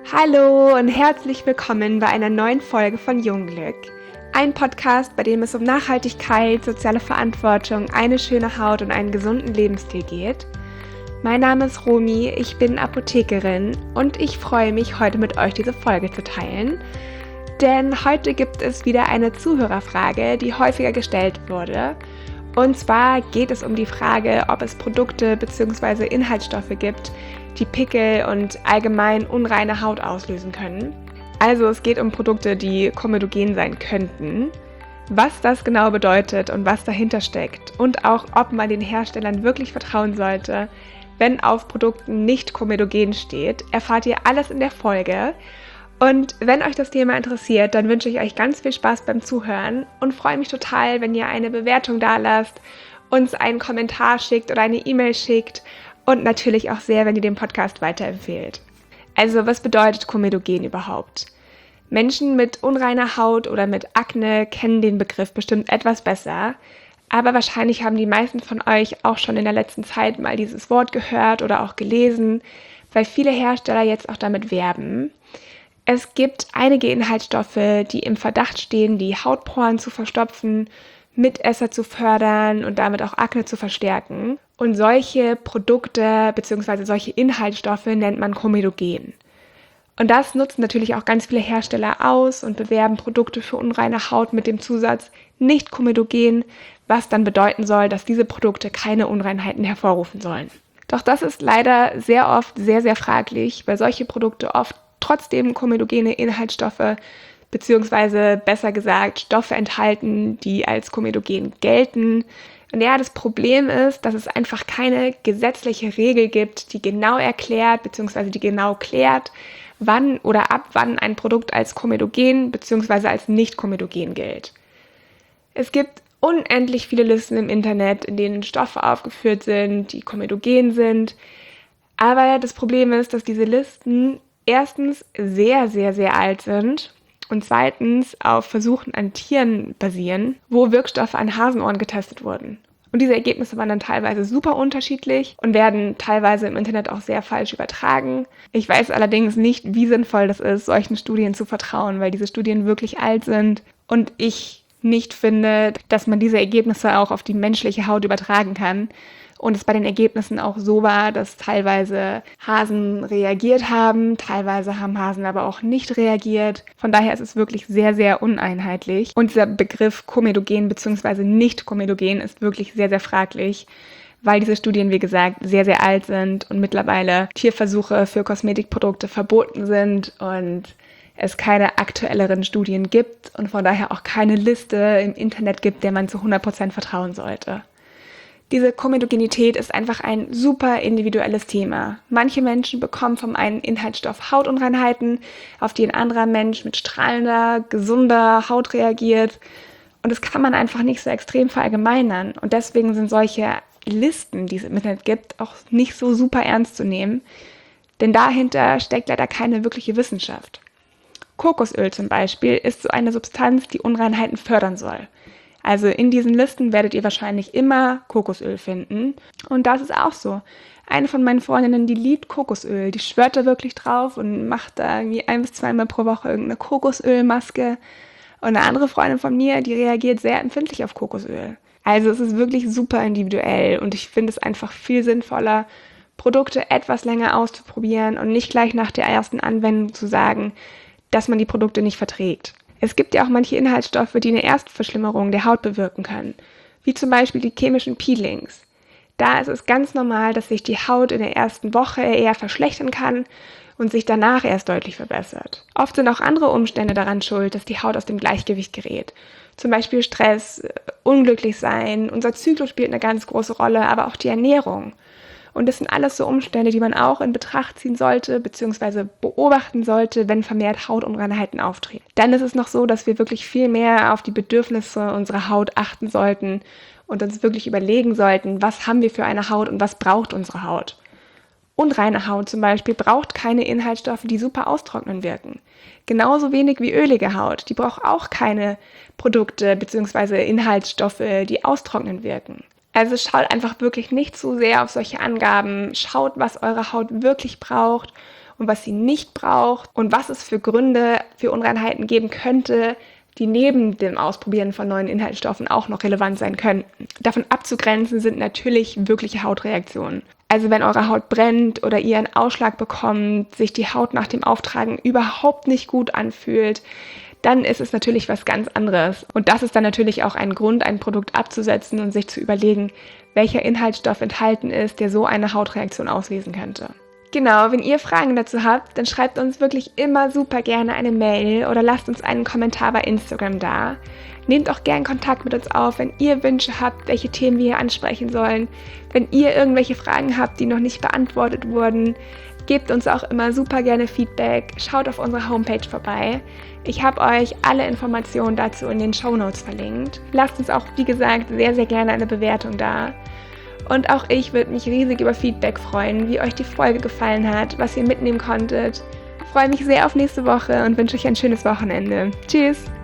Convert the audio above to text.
Hallo und herzlich willkommen bei einer neuen Folge von Jungglück. Ein Podcast, bei dem es um Nachhaltigkeit, soziale Verantwortung, eine schöne Haut und einen gesunden Lebensstil geht. Mein Name ist Romy, ich bin Apothekerin und ich freue mich, heute mit euch diese Folge zu teilen. Denn heute gibt es wieder eine Zuhörerfrage, die häufiger gestellt wurde. Und zwar geht es um die Frage, ob es Produkte bzw. Inhaltsstoffe gibt, die Pickel und allgemein unreine Haut auslösen können. Also es geht um Produkte, die komedogen sein könnten. Was das genau bedeutet und was dahinter steckt und auch, ob man den Herstellern wirklich vertrauen sollte, wenn auf Produkten nicht komedogen steht, erfahrt ihr alles in der Folge. Und wenn euch das Thema interessiert, dann wünsche ich euch ganz viel Spaß beim Zuhören und freue mich total, wenn ihr eine Bewertung dalasst, uns einen Kommentar schickt oder eine E-Mail schickt und natürlich auch sehr, wenn ihr den Podcast weiterempfehlt. Also, was bedeutet komedogen überhaupt? Menschen mit unreiner Haut oder mit Akne kennen den Begriff bestimmt etwas besser, aber wahrscheinlich haben die meisten von euch auch schon in der letzten Zeit mal dieses Wort gehört oder auch gelesen, weil viele Hersteller jetzt auch damit werben. Es gibt einige Inhaltsstoffe, die im Verdacht stehen, die Hautporen zu verstopfen, Mitesser zu fördern und damit auch Akne zu verstärken. Und solche Produkte bzw. solche Inhaltsstoffe nennt man komedogen. Und das nutzen natürlich auch ganz viele Hersteller aus und bewerben Produkte für unreine Haut mit dem Zusatz nicht komedogen, was dann bedeuten soll, dass diese Produkte keine Unreinheiten hervorrufen sollen. Doch das ist leider sehr oft sehr, sehr fraglich, weil solche Produkte oft trotzdem komedogene Inhaltsstoffe beziehungsweise besser gesagt Stoffe enthalten, die als komedogen gelten. Und ja, das Problem ist, dass es einfach keine gesetzliche Regel gibt, die genau erklärt beziehungsweise die genau klärt, wann oder ab wann ein Produkt als komedogen beziehungsweise als nicht komedogen gilt. Es gibt unendlich viele Listen im Internet, in denen Stoffe aufgeführt sind, die komedogen sind. Aber das Problem ist, dass diese Listen erstens sehr, sehr, sehr alt sind und zweitens auf Versuchen an Tieren basieren, wo Wirkstoffe an Hasenohren getestet wurden. Und diese Ergebnisse waren dann teilweise super unterschiedlich und werden teilweise im Internet auch sehr falsch übertragen. Ich weiß allerdings nicht, wie sinnvoll das ist, solchen Studien zu vertrauen, weil diese Studien wirklich alt sind und ich nicht finde, dass man diese Ergebnisse auch auf die menschliche Haut übertragen kann. Und es bei den Ergebnissen auch so war, dass teilweise Hasen reagiert haben, teilweise haben Hasen aber auch nicht reagiert. Von daher ist es wirklich sehr, sehr uneinheitlich. Und dieser Begriff komedogen bzw. nicht komedogen ist wirklich sehr, sehr fraglich, weil diese Studien, wie gesagt, sehr, sehr alt sind und mittlerweile Tierversuche für Kosmetikprodukte verboten sind und es keine aktuelleren Studien gibt und von daher auch keine Liste im Internet gibt, der man zu 100% vertrauen sollte. Diese Komedogenität ist einfach ein super individuelles Thema. Manche Menschen bekommen vom einen Inhaltsstoff Hautunreinheiten, auf die ein anderer Mensch mit strahlender, gesunder Haut reagiert. Und das kann man einfach nicht so extrem verallgemeinern. Und deswegen sind solche Listen, die es im Internet gibt, auch nicht so super ernst zu nehmen. Denn dahinter steckt leider keine wirkliche Wissenschaft. Kokosöl zum Beispiel ist so eine Substanz, die Unreinheiten fördern soll. Also in diesen Listen werdet ihr wahrscheinlich immer Kokosöl finden. Und das ist auch so. Eine von meinen Freundinnen, die liebt Kokosöl. Die schwört da wirklich drauf und macht da irgendwie 1 bis 2 Mal pro Woche irgendeine Kokosölmaske. Und eine andere Freundin von mir, die reagiert sehr empfindlich auf Kokosöl. Also es ist wirklich super individuell und ich finde es einfach viel sinnvoller, Produkte etwas länger auszuprobieren und nicht gleich nach der ersten Anwendung zu sagen, dass man die Produkte nicht verträgt. Es gibt ja auch manche Inhaltsstoffe, die eine Erstverschlimmerung der Haut bewirken können, wie zum Beispiel die chemischen Peelings. Da ist es ganz normal, dass sich die Haut in der ersten Woche eher verschlechtern kann und sich danach erst deutlich verbessert. Oft sind auch andere Umstände daran schuld, dass die Haut aus dem Gleichgewicht gerät. Zum Beispiel Stress, unglücklich sein, unser Zyklus spielt eine ganz große Rolle, aber auch die Ernährung. Und das sind alles so Umstände, die man auch in Betracht ziehen sollte bzw. beobachten sollte, wenn vermehrt Hautunreinheiten auftreten. Dann ist es noch so, dass wir wirklich viel mehr auf die Bedürfnisse unserer Haut achten sollten und uns wirklich überlegen sollten, was haben wir für eine Haut und was braucht unsere Haut. Unreine Haut zum Beispiel braucht keine Inhaltsstoffe, die super austrocknen wirken. Genauso wenig wie ölige Haut, die braucht auch keine Produkte bzw. Inhaltsstoffe, die austrocknen wirken. Also schaut einfach wirklich nicht zu sehr auf solche Angaben, schaut, was eure Haut wirklich braucht und was sie nicht braucht und was es für Gründe für Unreinheiten geben könnte, die neben dem Ausprobieren von neuen Inhaltsstoffen auch noch relevant sein könnten. Davon abzugrenzen sind natürlich wirkliche Hautreaktionen. Also wenn eure Haut brennt oder ihr einen Ausschlag bekommt, sich die Haut nach dem Auftragen überhaupt nicht gut anfühlt, dann ist es natürlich was ganz anderes. Und das ist dann natürlich auch ein Grund, ein Produkt abzusetzen und sich zu überlegen, welcher Inhaltsstoff enthalten ist, der so eine Hautreaktion auslösen könnte. Genau, wenn ihr Fragen dazu habt, dann schreibt uns wirklich immer super gerne eine Mail oder lasst uns einen Kommentar bei Instagram da. Nehmt auch gern Kontakt mit uns auf, wenn ihr Wünsche habt, welche Themen wir hier ansprechen sollen. Wenn ihr irgendwelche Fragen habt, die noch nicht beantwortet wurden, gebt uns auch immer super gerne Feedback. Schaut auf unserer Homepage vorbei. Ich habe euch alle Informationen dazu in den Shownotes verlinkt. Lasst uns auch, wie gesagt, sehr, sehr gerne eine Bewertung da. Und auch ich würde mich riesig über Feedback freuen, wie euch die Folge gefallen hat, was ihr mitnehmen konntet. Ich freue mich sehr auf nächste Woche und wünsche euch ein schönes Wochenende. Tschüss!